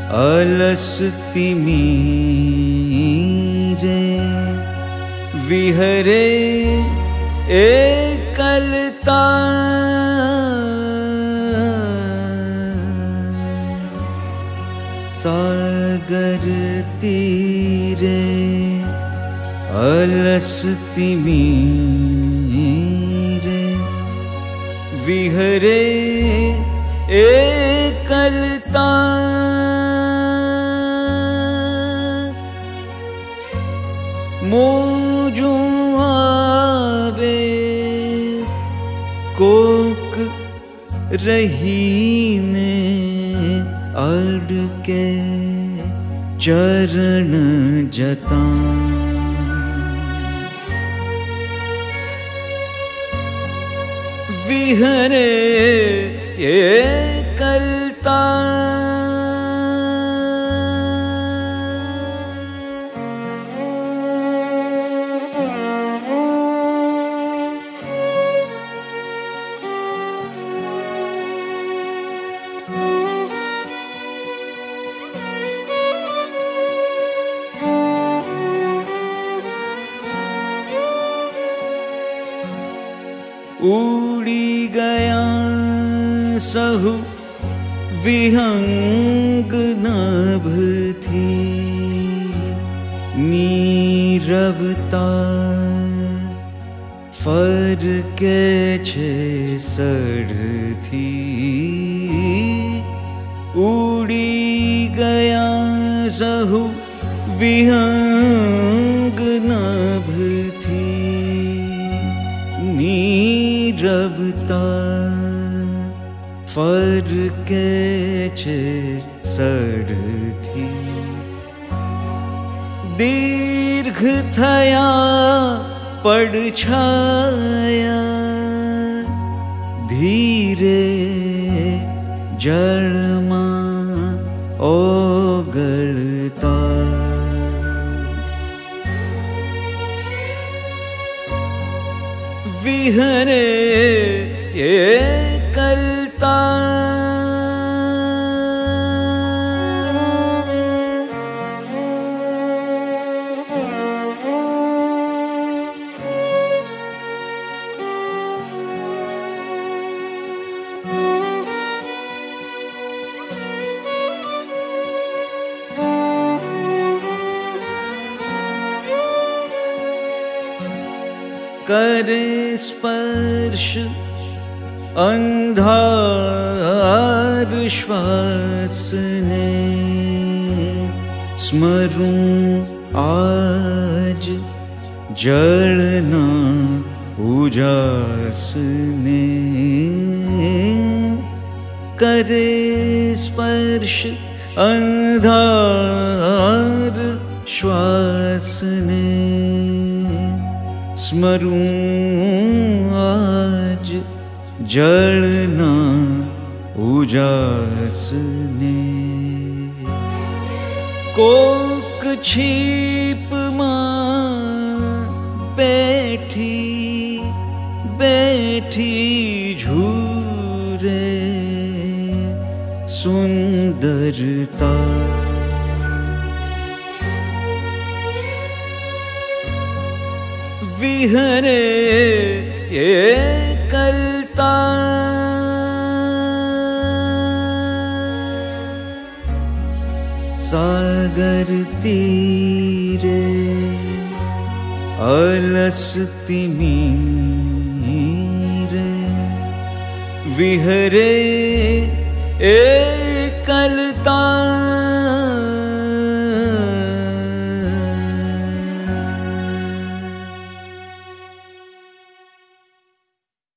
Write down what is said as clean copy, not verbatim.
अलसति मीरे विहरे एकलता सागर तीरे अलसति मीरे विहरे एकलता मोजू आवे कोक रहीने अड़के चरण जता विहरे एकलता उड़ी गया सहु विहंग नभ थी नीरवता फर के छे सड़ थी उड़ी गया सहु विहंग नभ थी नीरवता फर के छे सड़ थी दीर्घ थया पड़छाया धीरे जलमा ओगलता विहरे एकलता करे स्पर्श अंधार श्वास ने स्मरूं आज जलना उजास ने करे स्पर्श अंधार श्वास ने स्मरूं आज जलना उजास ने कोक छीप मां बैठी बैठी झूरे सुंदरता विहरे एकलता सागर तीरे अलसति मीरे विहरे